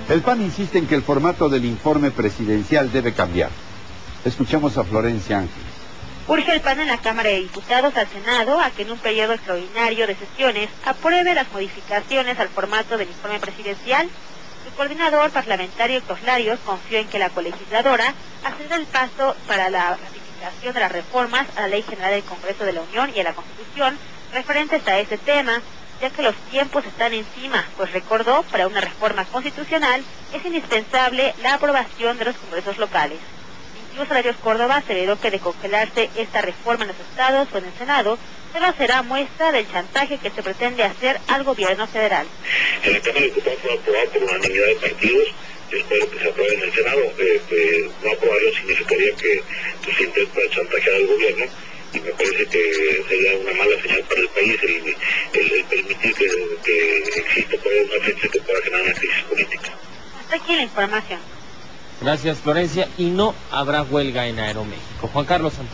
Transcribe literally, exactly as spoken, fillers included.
El P A N insiste en que el formato del informe presidencial debe cambiar. Escuchemos a Florencia Ángeles. Urge el P A N en la Cámara de Diputados al Senado a que en un periodo extraordinario de sesiones apruebe las modificaciones al formato del informe presidencial. Su coordinador parlamentario, Héctor Larios, confió en que la colegisladora acelere el paso para la ratificación de las reformas a la Ley General del Congreso de la Unión y a la Constitución referentes a ese tema, ya que los tiempos están encima, pues recordó, para una reforma constitucional es indispensable la aprobación de los congresos locales. Incluso Larios Córdoba aseveró que de congelarse esta reforma en los estados o en el Senado, solo será muestra del chantaje que se pretende hacer al gobierno federal. En la Cámara de Diputados fue aprobado por unanimidad de partidos. Yo espero que se apruebe en el Senado. Eh, eh, no aprobarlo significaría que, que se intenta chantajear al gobierno, y me parece que sería una mala señal para el país el, el, el permitir que, que exista por ahí una fecha que pueda generar una crisis política. Hasta aquí la información. Gracias, Florencia. Y no habrá huelga en Aeroméxico. Juan Carlos Santos.